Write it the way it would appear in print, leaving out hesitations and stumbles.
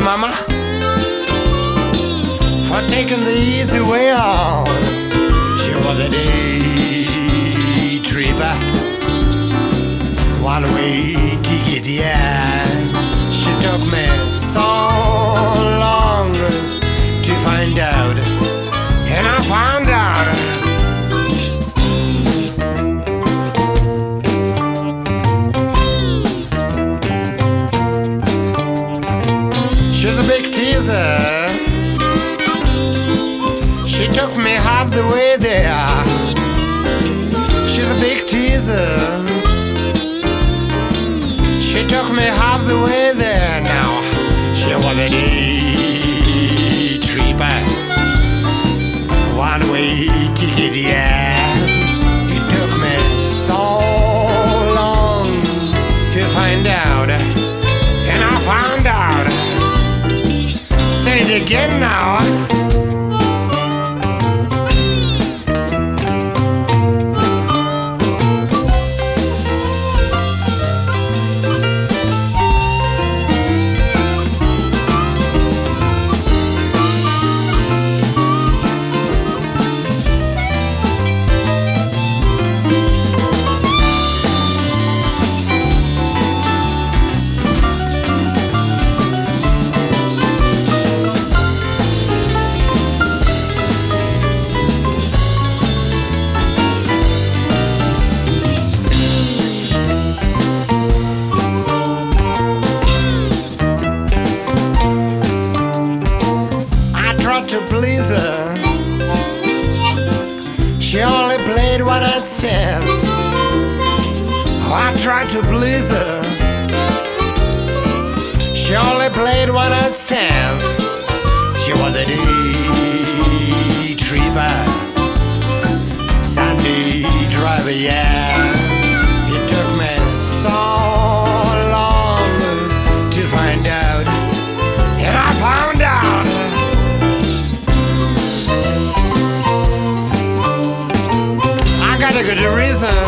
mama, for taking the easy way on. She was a day tripper, one way ticket, yeah. She took me so long to find out, and I found out. She's a big teaser. She took me half the way there. She's a big teaser. She took me half the way there now. She was a day tripper, one way ticket, yeah. It took me so long to find out, and I found out. Say it again now. To please her, she only played one night stands. Oh, I tried to please her, she only played one night stands. She was a day tripper, Sunday driver, yeah. It took me so long to find out, and I found out. Got a good reason